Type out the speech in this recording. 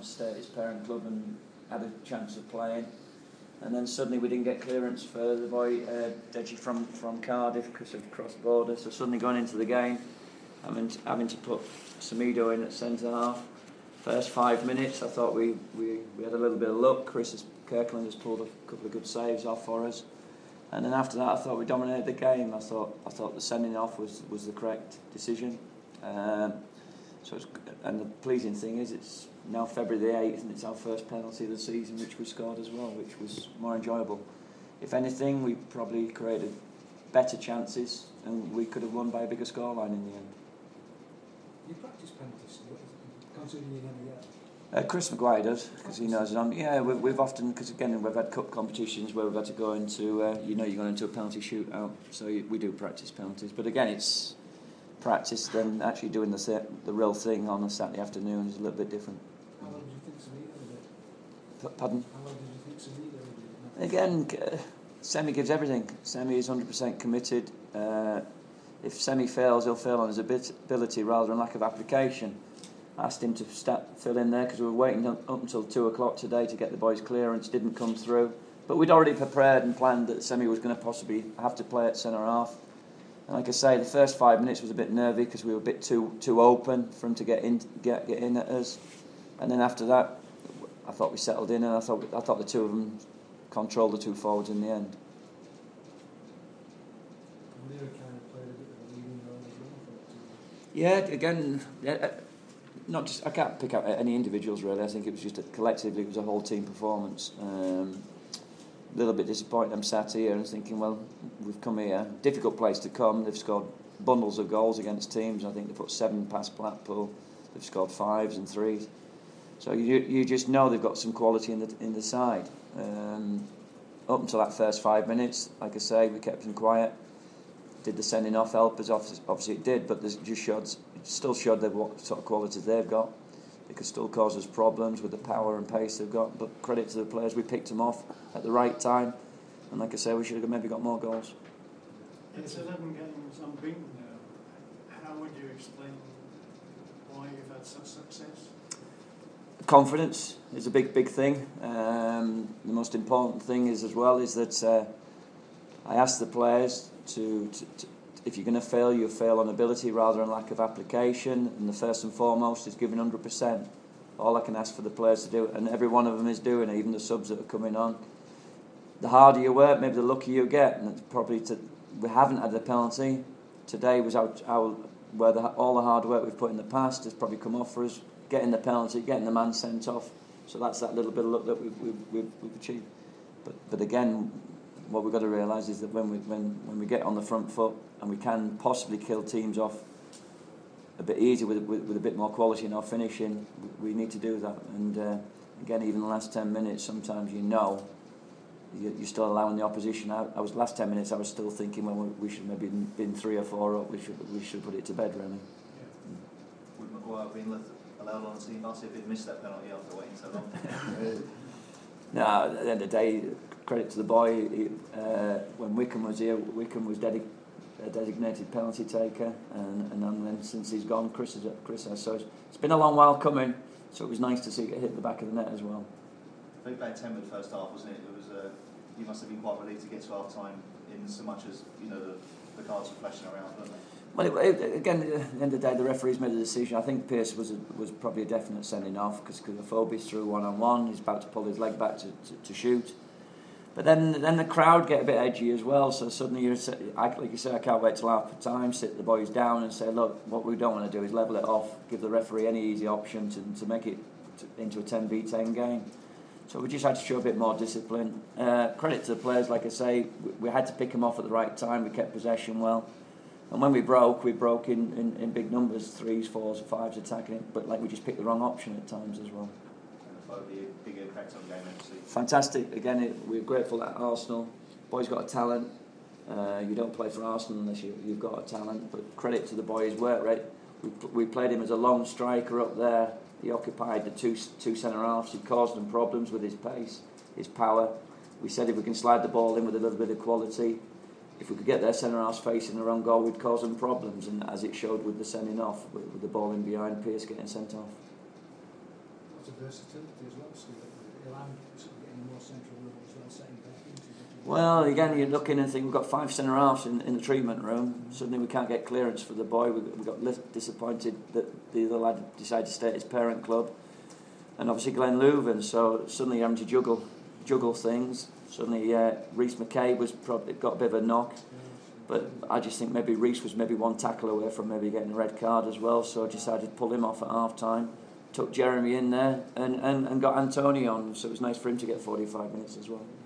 to stay at his parent club and had a chance of playing. And then suddenly we didn't get clearance for the boy Deji from Cardiff because of cross border. So suddenly going into the game, having to put Semedo in at centre half. First 5 minutes, I thought we had a little bit of luck. Chris Kirkland has pulled a couple of good saves off for us. And then after that, I thought we dominated the game. I thought the sending off was the correct decision. And the pleasing thing is it's now February the 8th and it's our first penalty of the season which we scored as well, which was more enjoyable. If anything, we probably created better chances and we could have won by a bigger scoreline in the end. You practice penalties, considering you never get. Chris Maguire does, because he knows it. Yeah, we've often, because again we've had cup competitions where we've had to go into, you're going into a penalty shootout, so we do practice penalties. But again, it's practice, then actually doing the real thing on a Saturday afternoon is a little bit different. How long did you think Semedo did? Pardon? How long did you think Semedo did? Again, Semi gives everything. Semi is 100% committed. If Semi fails, he'll fail on his ability rather than lack of application. Asked him to fill in there because we were waiting up until 2 o'clock today to get the boys' clearance. Didn't come through, but we'd already prepared and planned that Semi was going to possibly have to play at centre half. And like I say, the first 5 minutes was a bit nervy because we were a bit too open for him to get in at us. And then after that, I thought we settled in, and I thought the two of them controlled the two forwards in the end. Yeah, again, not just I can't pick out any individuals really. I think it was just collectively it was a whole team performance. A little bit disappointed. I'm sat here and thinking, well, we've come here, difficult place to come. They've scored bundles of goals against teams. I think they put 7 past Blackpool. They've scored 5s and 3s. So you just know they've got some quality in the side. Up until that first 5 minutes, like I say, we kept them quiet. Did the sending off help us? Obviously it did, but it still showed what sort of qualities they've got. They could still cause us problems with the power and pace they've got, but credit to the players, we picked them off at the right time, and like I say, we should have maybe got more goals. It's 11 games unbeaten now. How would you explain why you've had such success? Confidence is a big thing. The most important thing is that I asked the players to if you're going to fail, you fail on ability rather than lack of application, and the first and foremost is giving 100%. All I can ask for the players to do, and every one of them is doing it, even the subs that are coming on. The harder you work, maybe the luckier you get, and it's probably we haven't had a penalty. Today was where all the hard work we've put in the past has probably come off for us. Getting the penalty, getting the man sent off, so that's that little bit of luck that we've achieved. But again, what we've got to realise is that when we get on the front foot and we can possibly kill teams off a bit easier with a bit more quality in our finishing, we need to do that. And again, even the last 10 minutes, sometimes you're still allowing the opposition out. Last 10 minutes I was still thinking, well, we should maybe been 3 or 4 up. We should put it to bed really. Yeah. Would Maguire have been allowed on the team bus if he'd missed that penalty after waiting so long? No, at the end of the day, credit to the boy. When Wickham was here, Wickham was a designated penalty taker, and then since he's gone, Chris has. So it's been a long while coming. So it was nice to see it hit the back of the net as well. Very bad temper the first half, wasn't it? It was. You must have been quite relieved to get to half time, in so much as the cards were flashing around, weren't they? Well, again, at the end of the day, the referee's made a decision. I think Pearce was probably a definite sending off because Kovafobi's through 1-on-1. He's about to pull his leg back to shoot. But then the crowd get a bit edgy as well. So suddenly like you say, I can't wait till half time, sit the boys down and say, look, what we don't want to do is level it off, give the referee any easy option to make it into a 10v10 game. So we just had to show a bit more discipline. Credit to the players, like I say, we had to pick them off at the right time. We kept possession well. And when we broke in big numbers, 3s, 4s, 5s attacking it, but we just picked the wrong option at times as well. And a big impact on the game, actually. Fantastic. Again, we're grateful that Arsenal, boys got a talent. You don't play for Arsenal unless you've got a talent, but credit to the boy's work rate. We played him as a lone striker up there. He occupied the two centre-halves. He caused them problems with his pace, his power. We said if we can slide the ball in with a little bit of quality, if we could get their centre-halves facing their own goal, we'd cause them problems, and as it showed with the sending off, with the ball in behind, Pearce getting sent off. lots of versatility as well, Stu. It allowed sort of getting more central role as well, setting back into it. Well, again, you're looking and think we've got 5 centre halves in the treatment room. Suddenly we can't get clearance for the boy. We got disappointed that the other lad decided to stay at his parent club, and obviously Glenn Leuven. So suddenly you're having to juggle things. Suddenly Reece McCabe was probably got a bit of a knock, but I just think maybe Reece was maybe one tackle away from maybe getting a red card as well. So I decided to pull him off at half time. Took Jeremy in there and got Antonio on. So it was nice for him to get 45 minutes as well.